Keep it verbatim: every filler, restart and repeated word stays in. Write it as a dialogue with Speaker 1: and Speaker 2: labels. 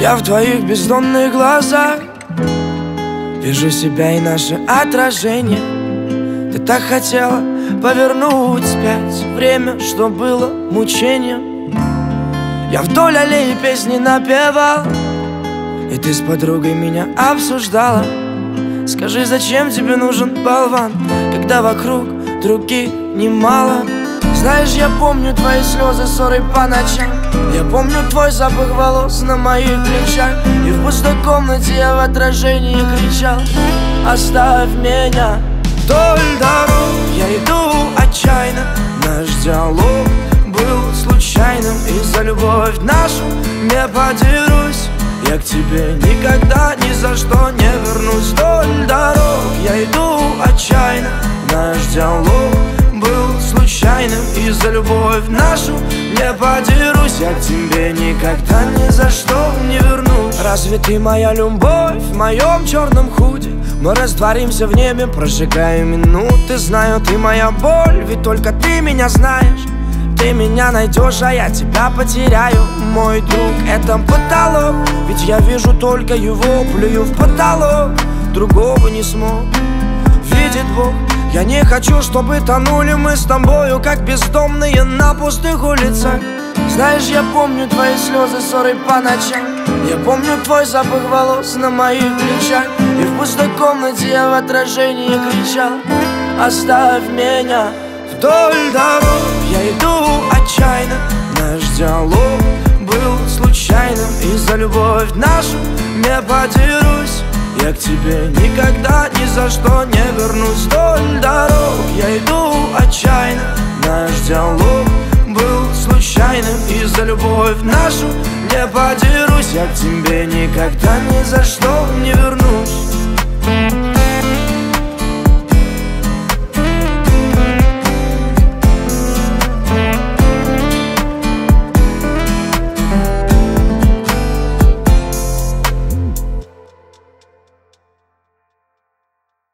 Speaker 1: Я в твоих бездонных глазах вижу себя и наше отражение. Ты так хотела повернуть вспять время, что было мучением. Я вдоль аллеи песни напевал, и ты с подругой меня обсуждала. Скажи, зачем тебе нужен болван, когда вокруг других немало? Знаешь, я помню твои слезы, ссоры по ночам. Я помню твой запах волос на моих плечах. И в пустой комнате я в отражении кричал: оставь меня. Вдоль дорог я иду отчаянно. Наш диалог был случайным, и за любовь нашу не подерусь. Я к тебе никогда ни за что не вернусь. Вдоль дорог я иду отчаянно. Наш диалог был случайным, и за любовь нашу не подерусь. Я к тебе никогда ни за что не вернусь. Разве ты моя любовь в моем черном худи? Мы растворимся в небе, прожигая минуты. Знаю, ты моя боль, ведь только ты меня знаешь. Ты меня найдешь, а я тебя потеряю. Мой друг, это потолок, ведь я вижу только его. Плюю в потолок, другого не смог. Видит Бог, я не хочу, чтобы тонули мы с тобою, как бездомные на пустых улицах. Знаешь, я помню твои слезы, ссоры по ночам. Я помню твой запах волос на моих плечах. И в пустой комнате я в отражении кричал: оставь меня. Вдоль дорог я иду отчаянно. Наш диалог был случайным, и за любовь нашу не подерусь. Я к тебе никогда ни за что не вернусь. Вдоль дорог я иду отчаянно. Наш диалог был случайным, и за любовь нашу не подерусь. Я к тебе никогда ни за что не вернусь.